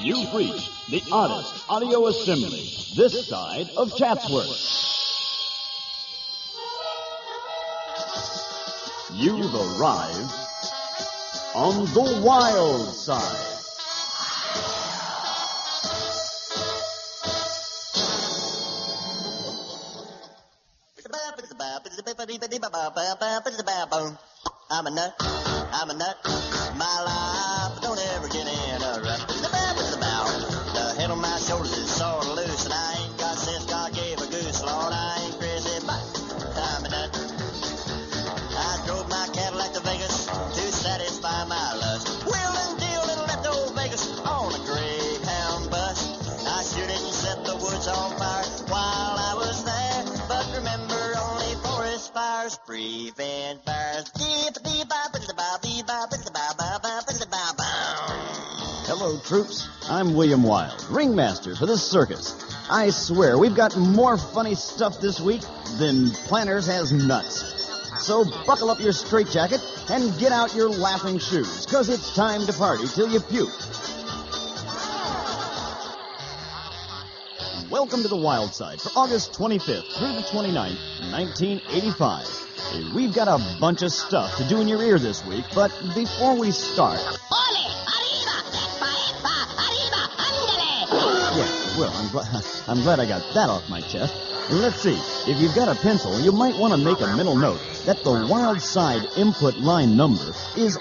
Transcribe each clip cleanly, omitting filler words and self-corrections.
You've reached the oddest audio assembly this side of Chatsworth. You've arrived on the wild side. I'm a nut, my life don't ever get in a rut. The head on my shoulders is sort of loose, and I ain't got sense God gave a goose. Lord, I ain't crazy, but I'm a nut. I drove my Cadillac to Vegas to satisfy my lust. Wheeled and dealed and left old Vegas on a Greyhound bus. I sure didn't set the woods on fire while I was there, but remember only forest fires prevent fires. Hello, troops. I'm William Wild, ringmaster for the circus. I swear, we've got more funny stuff this week than Planters has nuts. So buckle up your straitjacket and get out your laughing shoes, 'cause it's time to party till you puke. Welcome to the Wild Side for August 25th through the 29th, 1985. We've got a bunch of stuff to do in your ear this week, but before we start... Yeah, well, I'm glad I got that off my chest. Let's see. If you've got a pencil, you might want to make a mental note that the Wild Side input line number is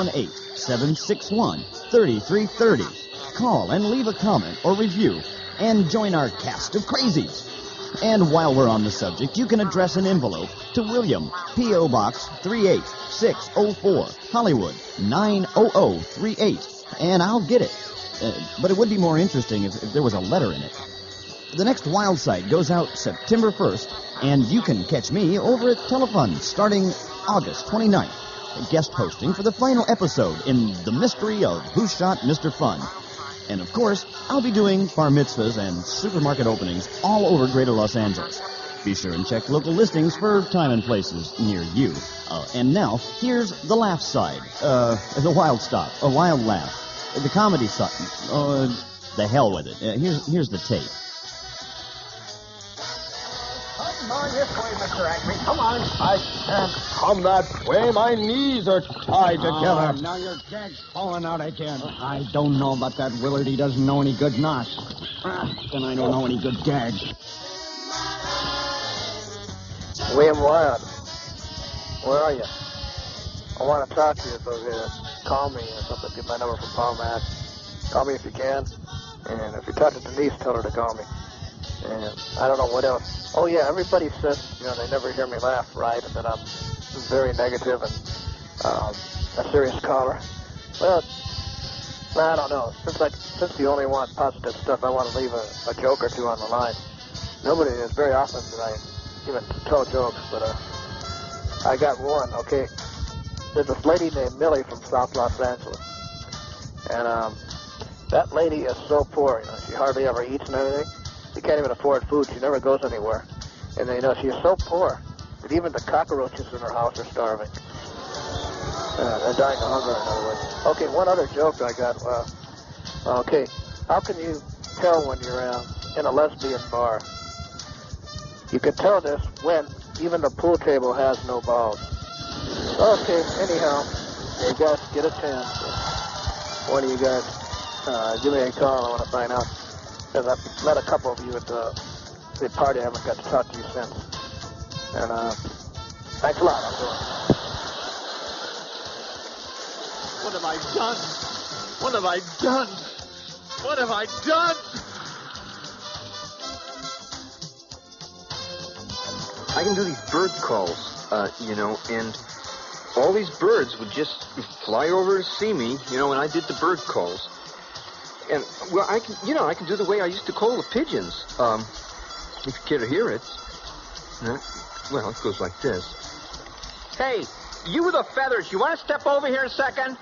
818-761-3330. Call and leave a comment or review and join our cast of crazies. And while we're on the subject, you can address an envelope to William, P.O. Box 38604, Hollywood 90038, and I'll get it. But it would be more interesting if there was a letter in it. The next Wild Side goes out September 1st, and you can catch me over at Telefun starting August 29th, guest hosting for the final episode in The Mystery of Who Shot Mr. Fun. And of course, I'll be doing bar mitzvahs and supermarket openings all over Greater Los Angeles. Be sure and check local listings for time and places near you. And now, here's the laugh side. The wild stop, a wild laugh. The comedy side. The hell with it. Here's the tape. Come on this way, Mr. Acme. Come on. I can't come that way. My knees are tied together. Now your gag's falling out again. I don't know about that Willard. He doesn't know any good knots. Then I don't know any good gags. William Wild, where are you? I want to talk to you, so call me or something. Get my number from Paul Matt. Call me if you can. And if you talk to Denise, tell her to call me. And I don't know what else. Oh, yeah, everybody says, they never hear me laugh, right? And that I'm very negative and a serious caller. Well, I don't know. Since you only want positive stuff, I want to leave a joke or two on the line. Nobody is very often that I even tell jokes, but I got one, okay? There's this lady named Millie from South Los Angeles. And that lady is so poor, she hardly ever eats and everything. She can't even afford food. She never goes anywhere. And, she is so poor that even the cockroaches in her house are starving. They're dying of hunger, in other words. Okay, one other joke I got. Okay, how can you tell when you're in a lesbian bar? You can tell this when even the pool table has no balls. Okay, anyhow, you guys get a chance. One of you guys, give me a call. I want to find out. Because I've met a couple of you at the party. I haven't got to talk to you since. And thanks a lot. I'll do it. What have I done? What have I done? What have I done? I can do these bird calls, and all these birds would just fly over to see me, when I did the bird calls. And, well, I can do the way I used to call the pigeons, if you care to hear it. Well, it goes like this. Hey, you with the feathers, you want to step over here a second?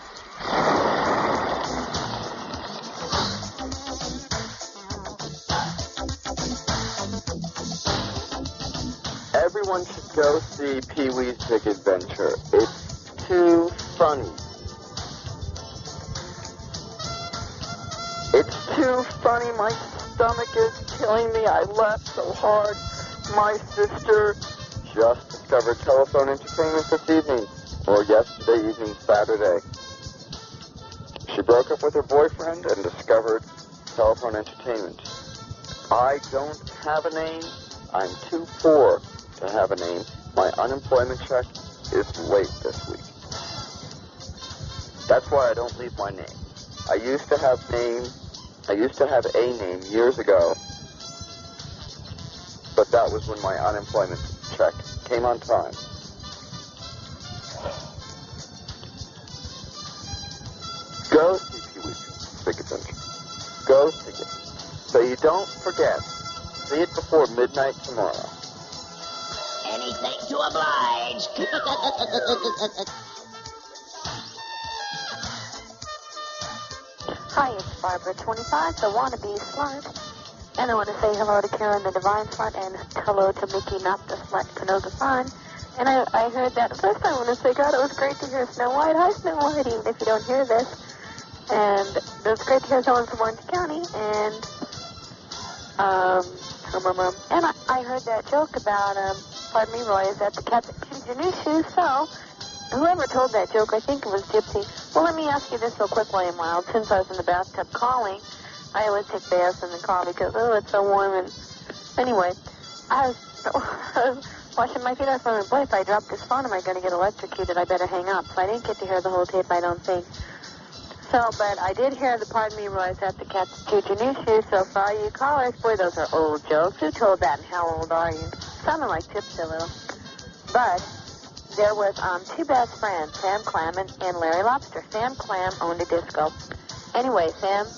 Everyone should go see Pee-wee's Big Adventure. It's too funny. It's too funny. My stomach is killing me. I laughed so hard. My sister Just discovered telephone entertainment this evening, or yesterday evening, Saturday. She broke up with her boyfriend and discovered telephone entertainment. I don't have a name. I'm too poor to have a name. My unemployment check is late this week. That's why I don't leave my name. I used to have a name years ago, but that was when my unemployment check came on time. Go see Pee-wee's Big Adventure. Go see it. So you don't forget. See it before midnight tomorrow. Anything to oblige. Hi, it's Barbara 25, the wannabe slut. And I want to say hello to Karen the Divine Slut and hello to Mickey, not the slut, Canoga Fun. And I heard that first. I want to say, God, it was great to hear Snow White. Hi, Snow White, even if you don't hear this. And it was great to hear someone from Orange County. And I heard that joke about, pardon me, Roy, is that the cat that chews your new shoes. So, whoever told that joke, I think it was Gypsy. Well, let me ask you this real quick, William Wild. Since I was in the bathtub calling, I always take baths in the car because, it's so warm. And anyway, I was washing my feet. I was wondering, boy, if I drop this phone, am I going to get electrocuted? I better hang up. So I didn't get to hear the whole tape, I don't think. So, but I did hear the pardon me, Roy, that the cat that chewed your new shoes. So for all you callers, boy, those are old jokes. Who told that and how old are you? Sounded like Gypsy a little. But there was two best friends, Sam Clam and Larry Lobster. Sam Clam owned a disco. Anyway,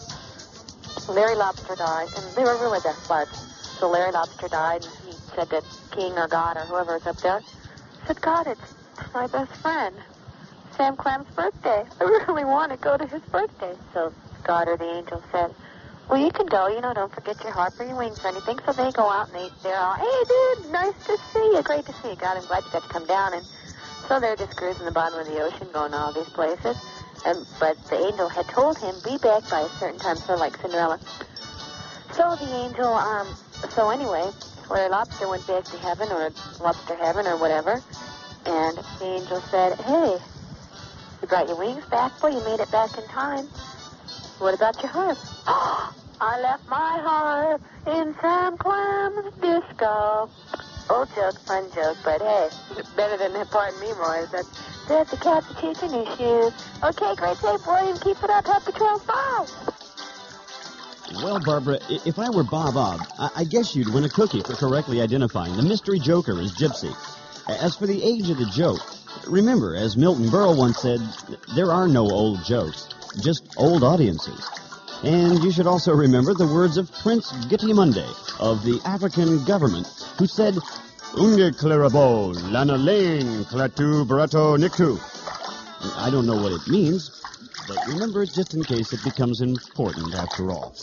Larry Lobster died, and they were really best buds. So Larry Lobster died, and he said to King or God or whoever was up there, said, God, it's my best friend, Sam Clam's birthday. I really want to go to his birthday. So God or the angel said, well, you can go, don't forget your harp or your wings or anything. So they go out, and they're all, hey, dude, nice to see you, great to see you. God, I'm glad you got to come down. And so they're just cruising the bottom of the ocean, going to all these places. But the angel had told him, be back by a certain time, sort of like Cinderella. So the angel, so anyway, Larry Lobster went back to heaven, or Lobster Heaven, or whatever, and the angel said, hey, you brought your wings back? Boy, you made it back in time. What about your harp? I left my harp in Sam Clam's disco. Old joke, fun joke, but hey, better than that, pardon me, Roy, that's the cat that chews your new shoes. Okay, great day, boy, and keep it up. Happy 12-5. Well, Barbara, if I were Bob Obb, I guess you'd win a cookie for correctly identifying the mystery joker as Gypsy. As for the age of the joke, remember, as Milton Berle once said, there are no old jokes, just old audiences. And you should also remember the words of Prince Gittimunde of the African government, who said, Unge clarabo, lana lane, clatu barato nictu. I don't know what it means, but remember it just in case it becomes important after all.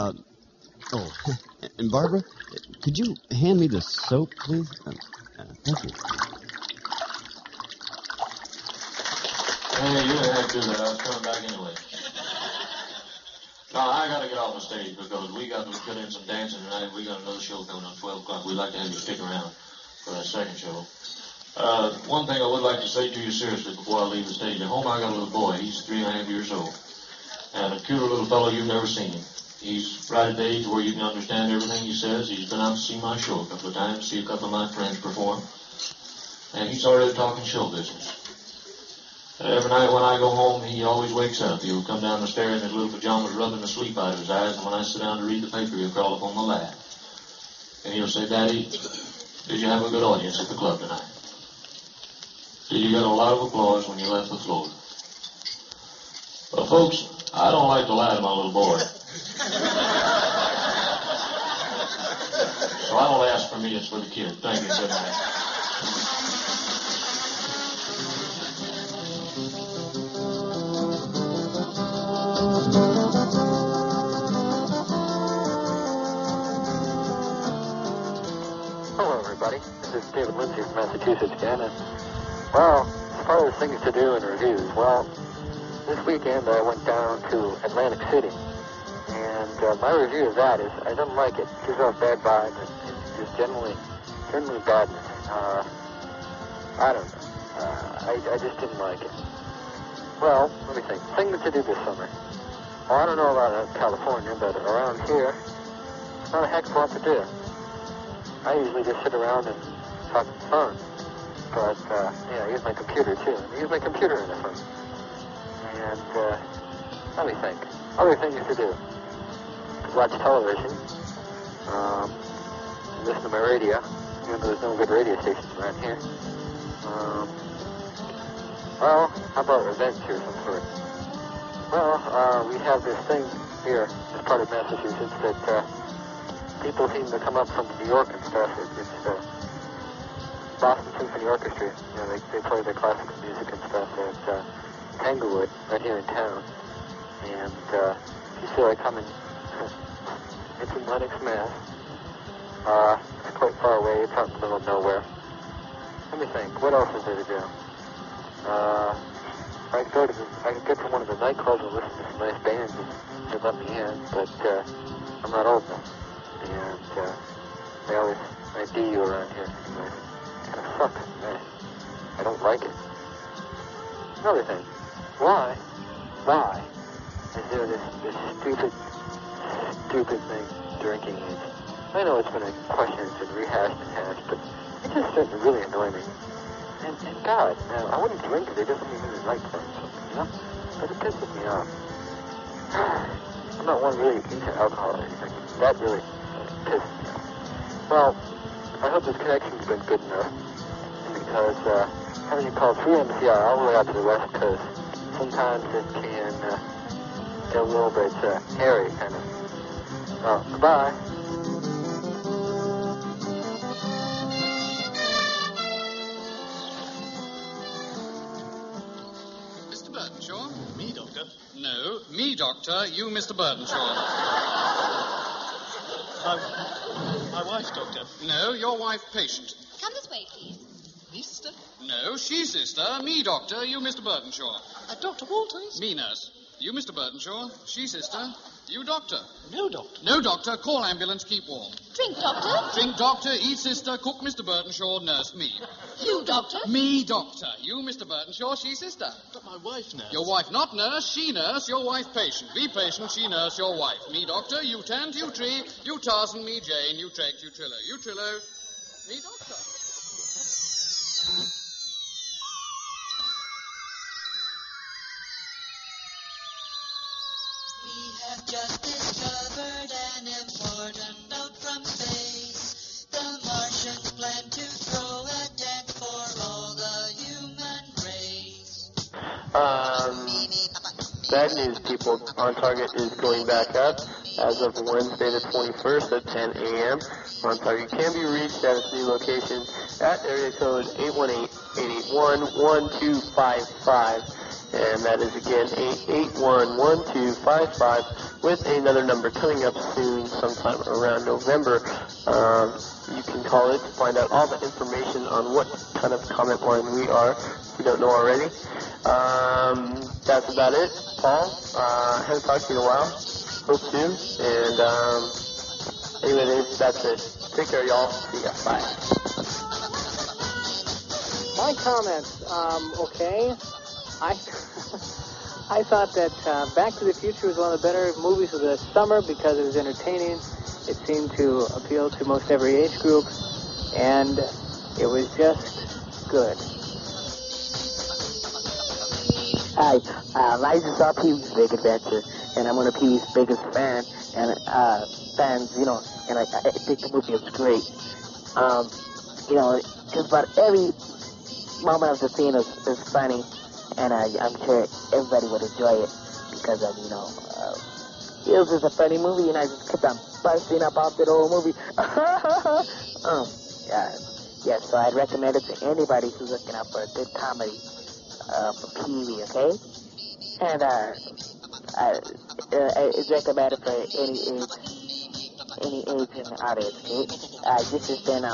And Barbara, could you hand me the soap, please? Thank you. Hey, you didn't have to do that. I was coming back anyway. No, I got to get off the stage because we got to put in some dancing tonight. We got another show coming on 12 o'clock. We'd like to have you stick around for that second show. One thing I would like to say to you seriously before I leave the stage. At home I got a little boy. He's 3.5 years old. And a cuter little fellow you've never seen him. He's right at the age where you can understand everything he says. He's been out to see my show a couple of times, see a couple of my friends perform. And he's already talking show business. Every night when I go home, he always wakes up. He'll come down the stairs in his little pajamas, rubbing the sleep out of his eyes, and when I sit down to read the paper, he'll crawl up on my lap. And he'll say, Daddy, did you have a good audience at the club tonight? Did you get a lot of applause when you left the floor? Well, folks, I don't like to lie to my little boy. So I don't ask for me, it's for the kid. Thank you, good night. Hello, everybody. This is David Lindsay from Massachusetts again. And, well, as far as things to do and reviews, well, this weekend I went down to Atlantic City. And And my review of that is I don't like it. It gives off bad vibes. It's just generally badness. I don't know. I just didn't like it. Well, let me think. Things to do this summer. Well, I don't know about California, but around here, it's not a heck of a lot to do. I usually just sit around and talk on the phone. But, I use my computer, too. I use my computer in the phone. And, let me think. Other things to do. Watch television. Listen to my radio, even though there's no good radio stations around here. Well, how about events here of some sort? Well, we have this thing here as part of Massachusetts that people seem to come up from New York and stuff. It's Boston Symphony Orchestra. You know, they play their classical music and stuff at Tanglewood, right here in town. And if you feel like coming, it's in Lenox, Mass. It's quite far away. It's out in the middle of nowhere. Let me think. What else is there to do? I could get to one of the nightclubs and listen to some nice bands and they'd let me in, but I'm not old enough. And they always ID you around here. It kind of sucks. I don't like it. Another thing. Why is there this stupid thing, drinking age? I know it's been a question that's been rehashed, but it's just starting to really annoy me. And God, now, I wouldn't drink it. It doesn't mean it's right for something, you know? But it pisses me off. I'm not one really into alcohol or anything. That really pisses me off. Well, I hope this connection's been good enough. Because having you call through MCR all the way out to the West Coast, sometimes it can get a little bit hairy, kind of. Well, goodbye. No, me, Doctor. You, Mr. Burdenshaw. My wife, Doctor. No, your wife, patient. Come this way, please. Me, sister? No, she, sister. Me, Doctor. You, Mr. Burdenshaw. Dr. Walters? Me, nurse. You, Mr. Burdenshaw. She, sister. You, doctor. No, doctor. No, doctor. Call ambulance. Keep warm. Drink, doctor. Drink, doctor. Eat, sister. Cook, Mr. Burdenshaw. Nurse, me. You, doctor. Me, doctor. You, Mr. Burdenshaw. She, sister. But my wife, nurse. Your wife, not nurse. She, nurse. Your wife, patient. Be patient. She, nurse. Your wife. Me, doctor. You, Tant. You, Tree. You, Tarzan. Me, Jane. You, Trek. You, Trillo. You, Trillo. Me, doctor. Just discovered an important note from space. The Martians plan to throw a dent for all the human race. Bad news, people. On Target is going back up as of Wednesday the 21st at 10 a.m. On Target can be reached at its new location at area code 818-881-1255. And that is again 881-1255 with another number coming up soon, sometime around November. You can call it to find out all the information on what kind of comment line we are, if you don't know already. That's about it. Paul, haven't talked to you in a while. Hope to. And anyway, that's it. Take care, y'all. See ya. Bye. My comments, okay. I thought that Back to the Future was one of the better movies of the summer because it was entertaining. It seemed to appeal to most every age group, and it was just good. Hi, Liza saw Pee-wee's Big Adventure, and I'm one of Pee-wee's biggest fans, and and I think the movie was great. Just about every moment of the scene is funny. And I'm sure everybody would enjoy it because of, it was just a funny movie, and I just kept on busting up off that old movie. So I'd recommend it to anybody who's looking out for a good comedy for Pee-wee, okay? And it's recommended for any age in the audience, okay? This has been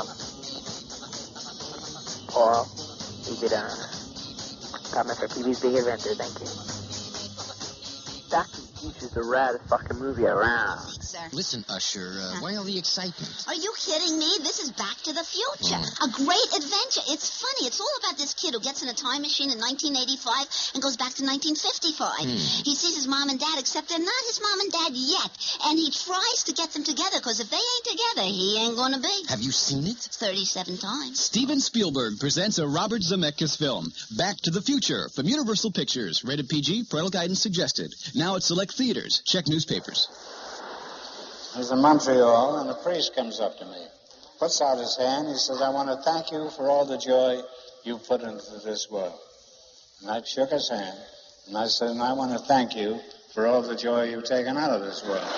Paul. You did comment for Pee-wee's Big Adventure. Thank you. Doc. This is the raddest fucking movie around. Sir. Listen, Usher, why all the excitement? Are you kidding me? This is Back to the Future. A great adventure. It's funny. It's all about this kid who gets in a time machine in 1985 and goes back to 1955. He sees his mom and dad, except they're not his mom and dad yet. And he tries to get them together, because if they ain't together, he ain't gonna be. Have you seen it? 37 times. Steven Spielberg presents a Robert Zemeckis film, Back to the Future, from Universal Pictures. Rated PG, parental guidance suggested. Now at select theaters. Check newspapers. I was in Montreal, and a priest comes up to me, puts out his hand. He says, I want to thank you for all the joy you put into this world. And I shook his hand, and I said, and I want to thank you for all the joy you've taken out of this world.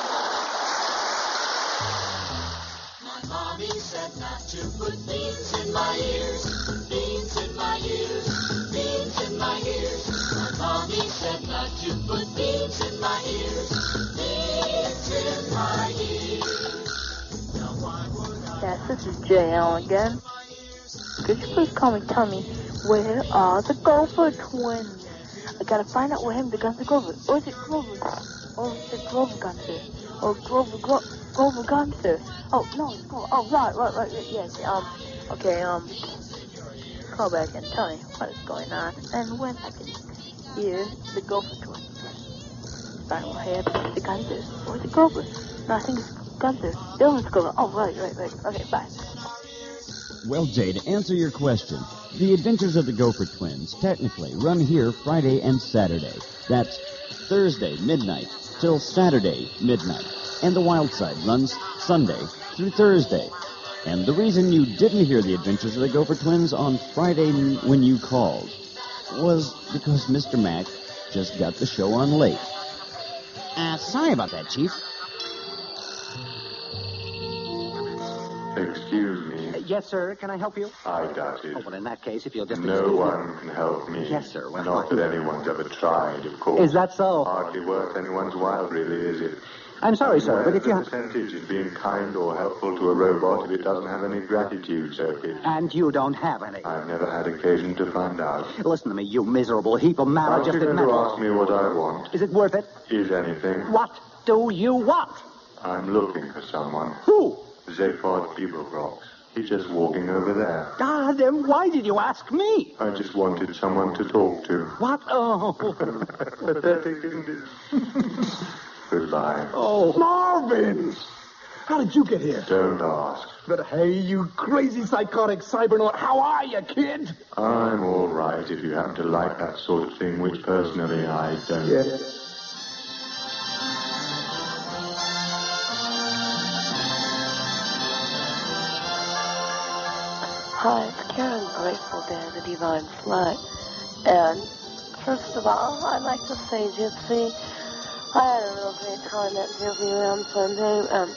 My mommy said not to put beans in my ears, beans in my ears, beans in my ears. My mommy said not to put beans in my ears, beans in my ears. Now why would I... Yes, this is JL again. Could you please call me Tommy? Where are the Gopher twins? I gotta find out where him the Guns are Grover. Or is it Grover? Or is it Grover Gunter? Or Grover Gunter? Oh, no, it's Grover. Oh, right, yes, okay, call back and tell me what is going on and when I can hear the Gopher twins. If I don't hear the Gunter. Or is it Grover? No, I think it's Gunter. The other one's Grover. Oh, right. Okay, bye. Well, Jay, to answer your question, The Adventures of the Gopher Twins technically run here Friday and Saturday. That's Thursday midnight till Saturday midnight. And The Wild Side runs Sunday through Thursday. And the reason you didn't hear The Adventures of the Gopher Twins on Friday when you called was because Mr. Mack just got the show on late. Sorry about that, Chief. Excuse me. Yes, sir. Can I help you? I doubt it. Oh, well, in that case, if you'll just... No one can help me. Yes, sir. Well, Not that anyone's ever tried, of course. Is that so? Hardly worth anyone's while, really, is it? I'm sorry, sir, but if you... The percentage is being kind or helpful to a robot if it doesn't have any gratitude, Sophie. And you don't have any. I've never had occasion to find out. Listen to me, you miserable heap of Aren't you maladjusted going to metal. ask me what I want? Is it worth it? Is anything? What do you want? I'm looking for someone. Who? Zaphod Beeblebrox. He's just walking over there. Ah, then why did you ask me? I just wanted someone to talk to. What? Oh. Pathetic, isn't it? Goodbye. Oh, Marvin! How did you get here? Don't ask. But hey, you crazy psychotic cybernaut, how are you, kid? I'm all right if you happen to like that sort of thing, which personally I don't. Yes. Hi, it's Karen Grateful Day, the Divine Slut. And first of all, I'd like to say, Gypsy, I had a real great time at Disneyland Sunday.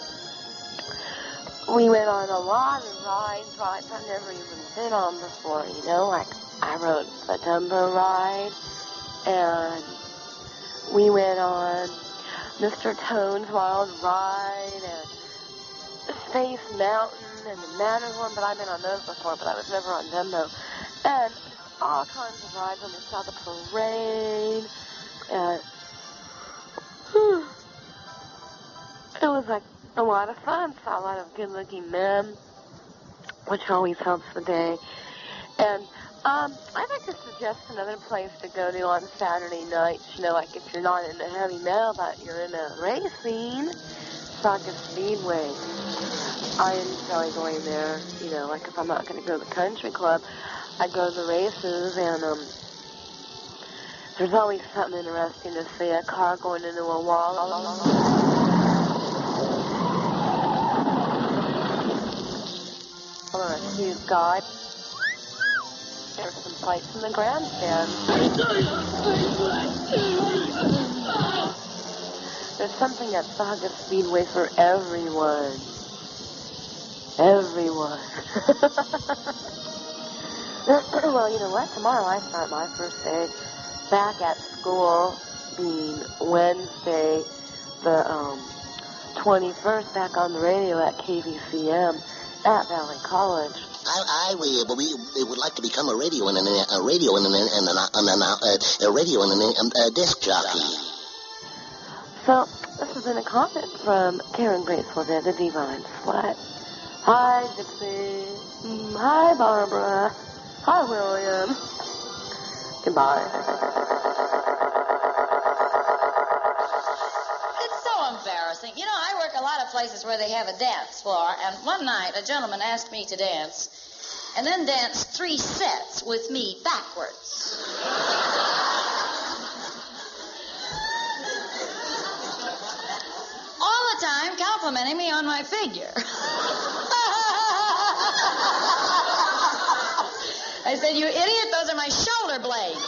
We went on a lot of rides I've never even been on before, you know, like I rode the Dumbo ride, and we went on Mr. Toad's Wild Ride, and Space Mountain, and the Matterhorn, but I've been on those before, but I was never on Dumbo. And all kinds of rides, and we saw the parade, and it was like a lot of fun. Saw a lot of good-looking men, which always helps the day. And I'd like to suggest another place to go to on Saturday nights, you know, like if you're not into heavy metal, but you're into racing, Saugus Speedway. I enjoy going there, you know, like if I'm not going to go to the country club, I go to the races, and there's always something interesting to see, a car going into a wall. Or a huge guy. There's some fights in the grandstand. There's something at Saugus Speedway for everyone. Everyone. Well, you know what? Tomorrow I start my first day back at school, being Wednesday, the 21st, back on the radio at KVCM at Valley College. We would like to become a radio and a disc jockey. So, this has been a comment from Karen Bracewell at the Divine's flat. Hi, Gypsy. Hi, Barbara. Hi, William. Goodbye. It's so embarrassing. You know, I work a lot of places where they have a dance floor, and one night a gentleman asked me to dance, and then dance 3 sets with me backwards. All the time complimenting me on my figure. I said, you idiot, those are my shoulder blades.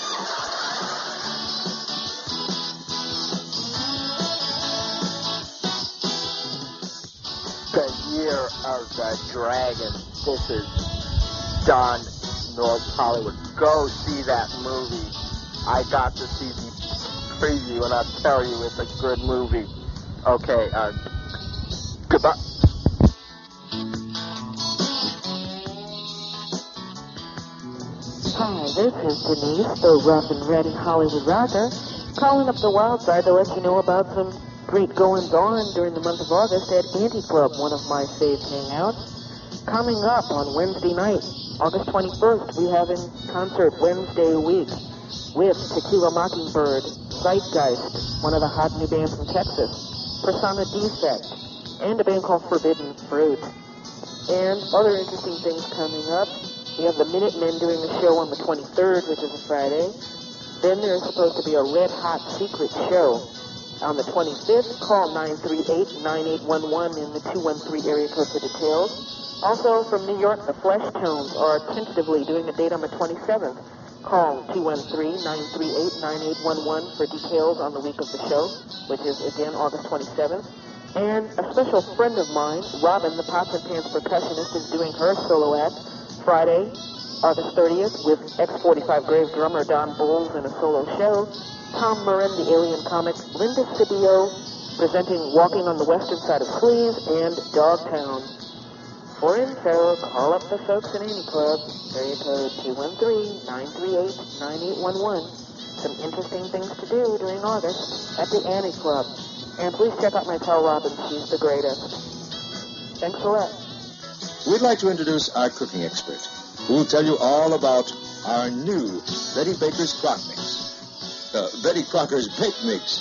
The Year of the Dragon. This is Don, North Hollywood. Go see that movie. I got to see the preview, and I'll tell you, it's a good movie. Okay, goodbye. Hi, this is Denise, the rough and ready Hollywood rocker, calling up the wild side to let you know about some great goings-on during the month of August at Anti Club, one of my fave hangouts. Coming up on Wednesday night, August 21st, we have in concert Wednesday week with Tequila Mockingbird, Zeitgeist, one of the hot new bands from Texas, Persona Defect, and a band called Forbidden Fruit. And other interesting things coming up. We have the Minutemen doing a show on the 23rd, which is a Friday. Then there's supposed to be a Red Hot Secret show on the 25th. Call 938-9811 in the 213 area code for details. Also from New York, the Flesh Tones are tentatively doing a date on the 27th. Call 213-938-9811 for details on the week of the show, which is again August 27th. And a special friend of mine, Robin, the Pots and Pants percussionist, is doing her solo act Friday, August 30th, with X45 Grave drummer Don Bowles in a solo show. Tom Murren, the Alien comic, Linda Cibio, presenting Walking on the Western Side of Sleaze, and Dogtown. For info, call up the folks in Annie Club, area code 213-938-9811. Some interesting things to do during August at the Annie Club. And please check out my pal Robin, she's the greatest. Thanks a lot. We'd like to introduce our cooking expert, who will tell you all about our new Betty Baker's Crock Mix. Betty Crocker's Bake Mix.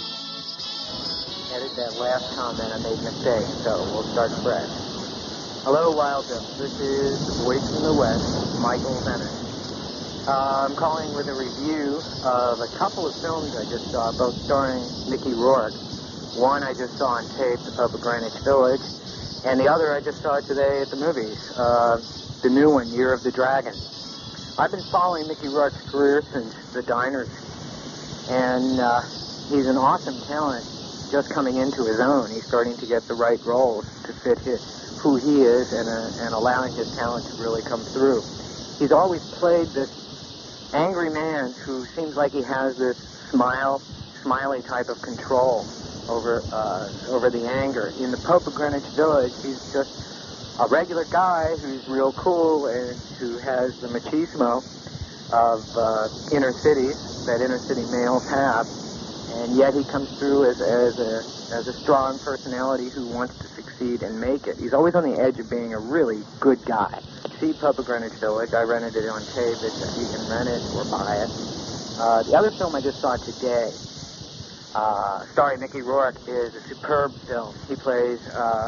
Edit that last comment, I made a mistake, so we'll start fresh. Hello, Wildup. This is the voice from the West, Michael Bennett. I'm calling with a review of a couple of films I just saw, both starring Mickey Rourke. One I just saw on tape, The Pope of Greenwich Village, and the other I just saw today at the movies, the new one, Year of the Dragon. I've been following Mickey Rourke's career since The Diners, and he's an awesome talent just coming into his own. He's starting to get the right roles to fit who he is and allowing his talent to really come through. He's always played this angry man who seems like he has this smiley type of control over the anger. In The Pope of Greenwich Village, he's just a regular guy who's real cool and who has the machismo of inner cities that inner city males have, and yet he comes through as a strong personality who wants to succeed and make it. He's always on the edge of being a really good guy. See Pope of Greenwich Village. I rented it on tape. You can rent it or buy it. The other film I just saw today, starring Mickey Rourke, is a superb film. He plays,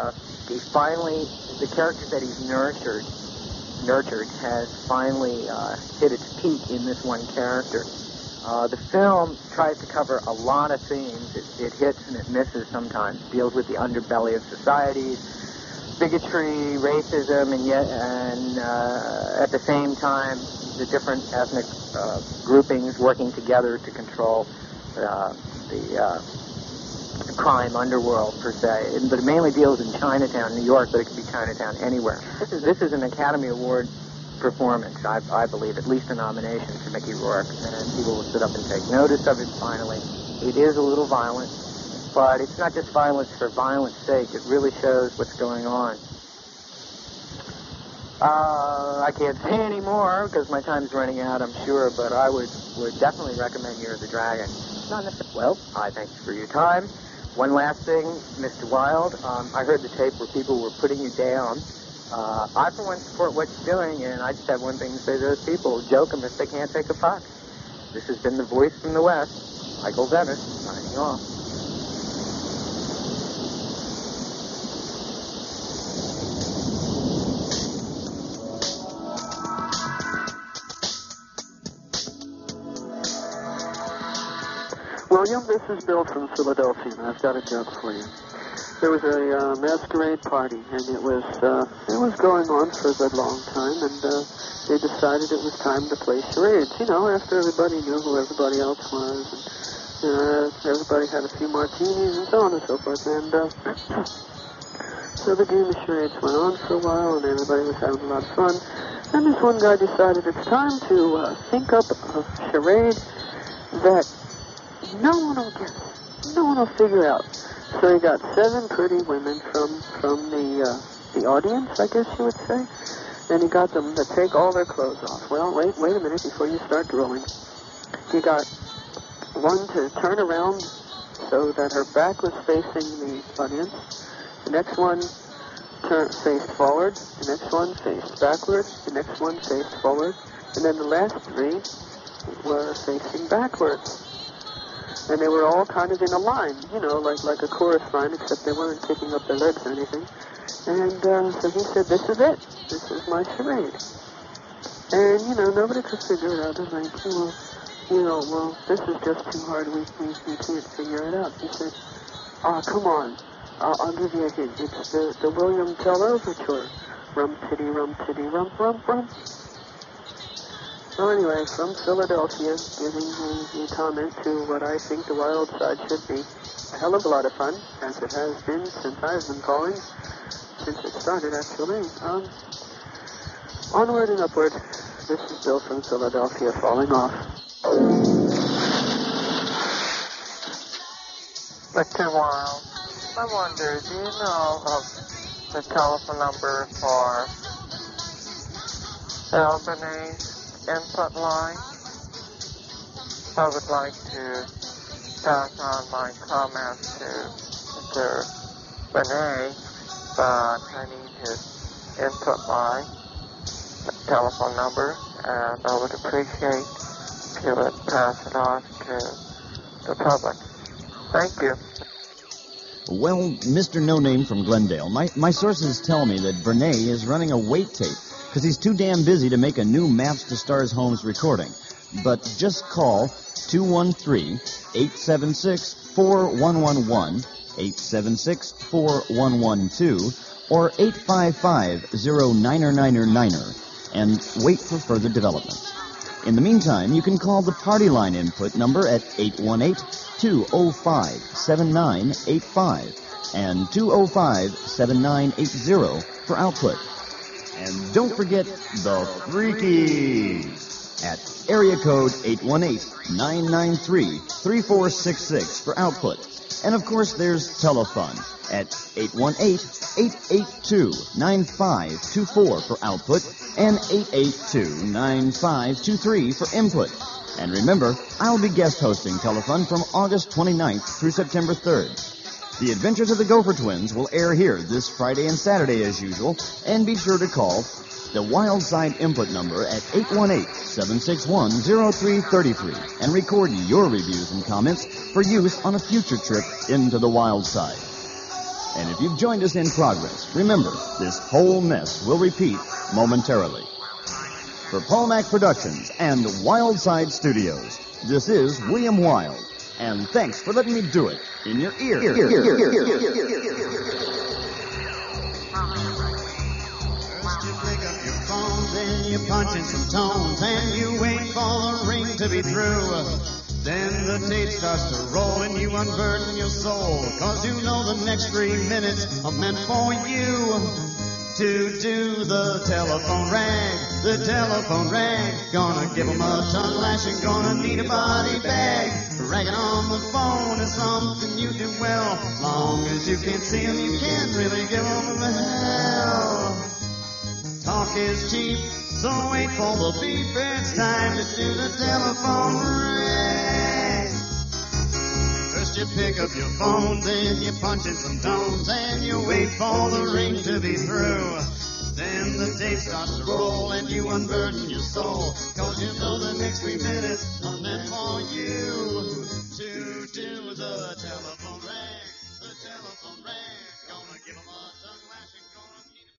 the character that he's nurtured has finally hit its peak in this one character. The film tries to cover a lot of themes. It hits and it misses sometimes. It deals with the underbelly of society, bigotry, racism, and at the same time, the different ethnic groupings working together to control the crime underworld, per se. But it mainly deals in Chinatown, New York, but it could be Chinatown anywhere. This is an Academy Award performance, I believe, at least a nomination for Mickey Rourke, and people will sit up and take notice of it finally. It is a little violent, but it's not just violence for violence sake. It really shows what's going on. I can't say any more because my time's running out, I'm sure, but I would definitely recommend Year of the Dragon. Not necessarily. Well, I thank you for your time. One last thing, Mr. Wild, I heard the tape where people were putting you down. I, for one, support what you're doing, and I just have one thing to say to those people. Joke them if they can't take a puck. This has been the voice from the West, Michael Venice, signing off. William, this is Bill from Philadelphia, and I've got a joke for you. There was a masquerade party, and it was going on for a good long time, and they decided it was time to play charades. You know, after everybody knew who everybody else was, and everybody had a few martinis and so on and so forth. And so the game of charades went on for a while, and everybody was having a lot of fun. And this one guy decided it's time to think up a charade that no one will get, no one will figure out. So he got 7 pretty women from the audience, I guess you would say, and he got them to take all their clothes off. Well, wait a minute before you start drooling. He got one to turn around so that her back was facing the audience. The next one faced forward. The next one faced backward. The next one faced forward. And then the last 3 were facing backwards. And they were all kind of in a line, you know, like a chorus line, except they weren't kicking up their legs or anything. And so he said, this is it. This is my charade. And, you know, nobody could figure it out. They're like, well, this is just too hard. We can't figure it out. He said, come on. I'll give you a hint. It's the William Tell Overture. Rum-titty, rum-titty, rum-rum-rum. So anyway, from Philadelphia, giving a comment to what I think the Wild Side should be. A hell of a lot of fun, as it has been since I've been calling, since it started, actually. Onward and upward. This is Bill from Philadelphia, falling off. Mr. Wild, I wonder, do you know of the telephone number for Albany's input line? I would like to pass on my comments to Mr. Benet, but I need his input line, telephone number, and I would appreciate if you would pass it on to the public. Thank you. Well, Mr. No Name from Glendale, my sources tell me that Bernet is running a wait tape because he's too damn busy to make a new Maps to Stars Homes recording. But just call 213-876-4111, 876-4112, or 855-0999 and wait for further developments. In the meantime, you can call the party line input number at 818-205-7985 and 205-7980 for output. And don't forget the Freakies at area code 818-993-3466 for output. And of course, there's Telefun at 818-882-9524 for output and 882-9523 for input. And remember, I'll be guest hosting Telefun from August 29th through September 3rd. The Adventures of the Gopher Twins will air here this Friday and Saturday as usual, and be sure to call the Wild Side input number at 818-761-0333 and record your reviews and comments for use on a future trip into the Wild Side. And if you've joined us in progress, remember, this whole mess will repeat momentarily. For Paul Mac Productions and Wild Side Studios, this is William Wild, and thanks for letting me do it in your ear. First you pick up your phone, then you punch in some tones, and you wait for the ring to be through. Then the tape starts to roll and you unburden your soul, 'cause you know the next 3 minutes are meant for you. To do the telephone rag, gonna give 'em a tongue lashing, gonna need a body bag. Ragging on the phone is something you do well. Long as you can't see 'em, you can't really give 'em hell. Talk is cheap, so wait for the beep. It's time to do the telephone rag. First you pick up your phone, then you punch in some tones, and you wait for the ring to be through. Then the tape starts to roll, and you unburden your soul, 'cause you know the next 3 minutes are meant for you.